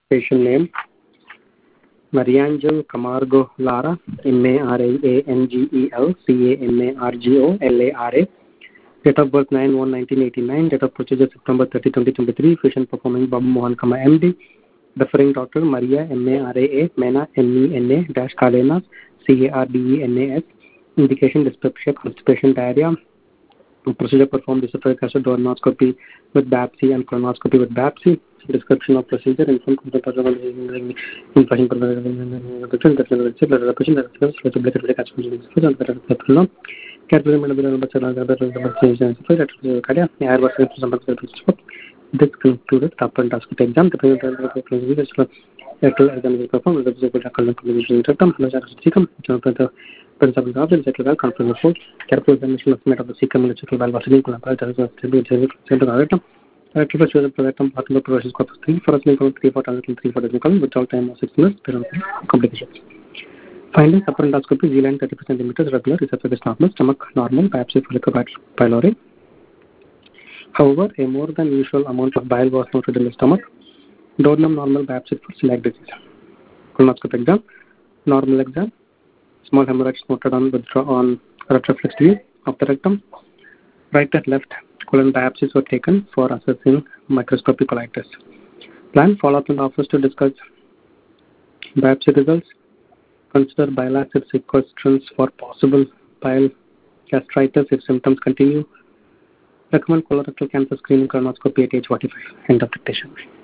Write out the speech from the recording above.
Patient name Mariangel Camargo Lara, Mariangel Camargo Lara. Date of birth 9/1/1989. Date of procedure September 30, 2023. Patient performing Babu Mohan Kama MD. Referring doctor Maria MARAA Mena MENA dash Cardenas CARDENAS. Indication dyspepsia, constipation, diarrhea. Procedure performed esophageal acid duodenoscopy with BAPSI and colonoscopy with BAPSI. Description of procedure in some this concluded the upper endoscopy exam. The principal job is electrical conference report. Careful examination of the cecum electrical valve vaccine. Electrical chosen projectum pathological progression corpus 3 for us 3 for target 3 for technical with all time of 6 minutes complications. Findings upper endoscopy Z-line 30 centimeters regular, esophagus normal, stomach normal, biopsy follicular pylori. However, a more than usual amount of bile was noted in the stomach. Duodenum normal, biopsy for celiac disease. Colonoscopy exam, normal exam. Small hemorrhage noted on retroflex view of the rectum. Right and left colon biopsies were taken for assessing microscopic colitis. Plan follow-up in the office to discuss biopsy results. Consider bile acid sequestrants for possible bile gastritis if symptoms continue. Recommend colorectal cancer screening colonoscopy at age 45. End of dictation.